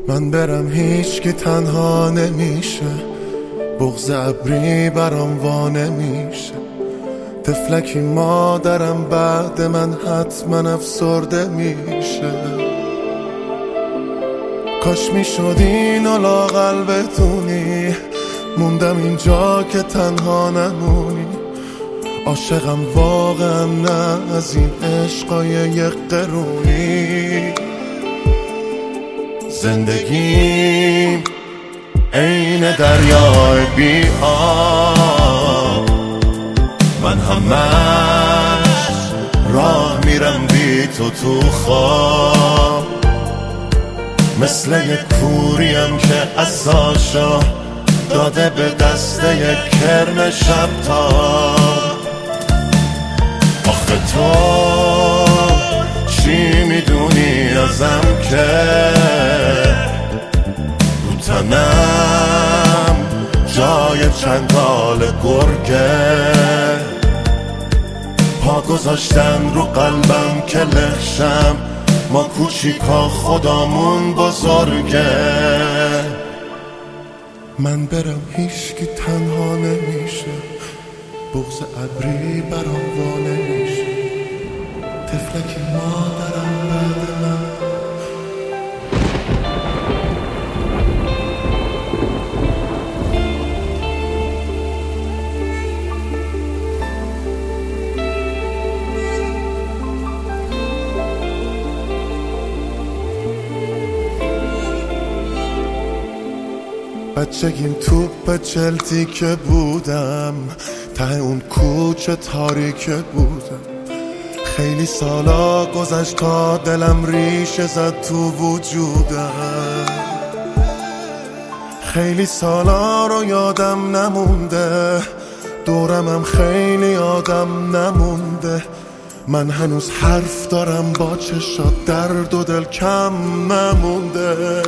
من برم هیچ که تنها نمیشه، بغض ابری برام وا نمیشه. طفلکی مادرم بعد من حتما افسرده میشه. کاش میشد اینو لااقل بدونی، موندم اینجا که تنها نمونی. عاشقم واقعا نه از این عشقای یک قرونی. زندگیم عین دریای بی آب، من همش راه میرم بی تو خواب. مثل یک کوریم که عصاشو داده به دست یک کرم شب تاب. آخه تو چی میدونی ازم که رو تنم جای چنگال گرگه؟ پا گذاشتن رو قلبم که لخشم، ما کوچیکا خدامون بزرگه. من برم هیچکی تنها نمیشه، بغض ابری برام وا نمیشه. طفلکی مادرم بعد من. بچگیم توپ چلتی که بودم، ته اون کوچه تاریک بودم. خیلی سالا گذشت تا دلم ریشه زد تو وجودم. خیلی سالا رو یادم نمونده، دورمم خیلی آدم نمونده. من هنوز حرف دارم با چشات، درد و دل کم نمونده.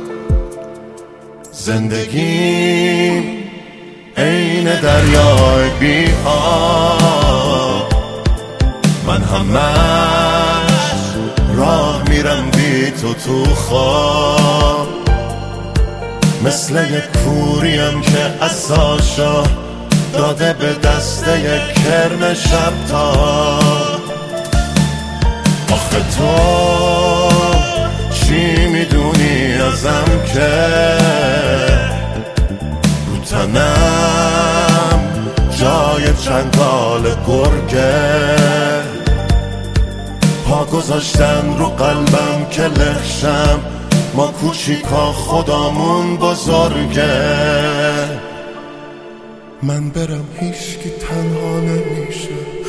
زندگیم عین دریای بی آب، من همش راه میرم بی تو خواب. مثل یک کوریم که عصاشو داده به دست یک کرم شب تاب. آخه تو چی میدونی ازم که رو تنم جای چنگال گرگه؟ پا گذاشتن رو قلبم که لخشم، ما کوچیکا خدامون بزرگه. من برم هیچکی تنها نمیشه،